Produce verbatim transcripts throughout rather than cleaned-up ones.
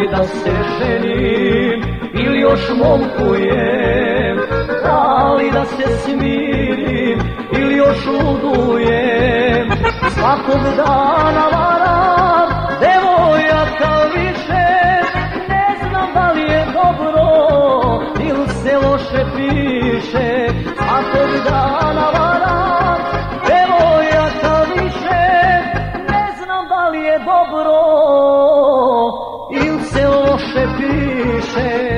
li da se ženim ili još momkujem, da li da se smirim ili još ludujem. Svakog dana varam devojaka više, ne znam da li je dobro ili se loše piše. Svakog dana varam devojaka više, ne znam da li je dobro ili se loše piše.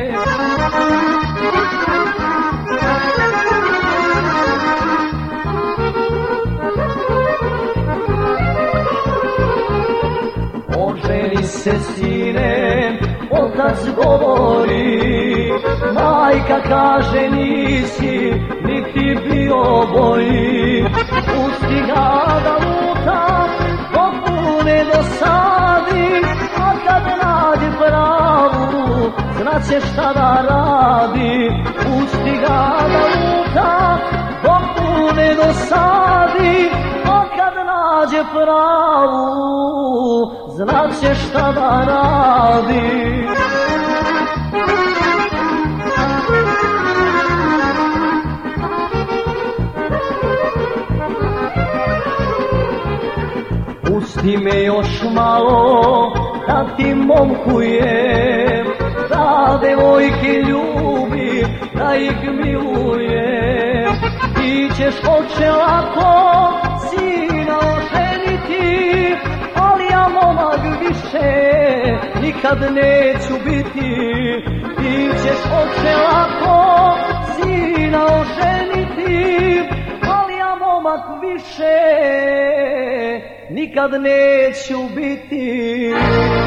Oženi se sine, otac govori, majka kaže nisi niti bio bolji. Pusti ga da luta, dok mu ne dosadi, a kad nađe pravu, znaće šta da radi. Pusti ga da luta, dok mu ne dosadi, a kad nađe pravu, znaće šta da radi. Pusti me još malo da ti momkujem, da devojke ljubim, da ih milujem. Ti ćeš hoće lako sina oženiti, ali ja momak više nikad neću biti. Ti ćeš hoće lako sina oženiti, ali ja momak više nikad neću biti.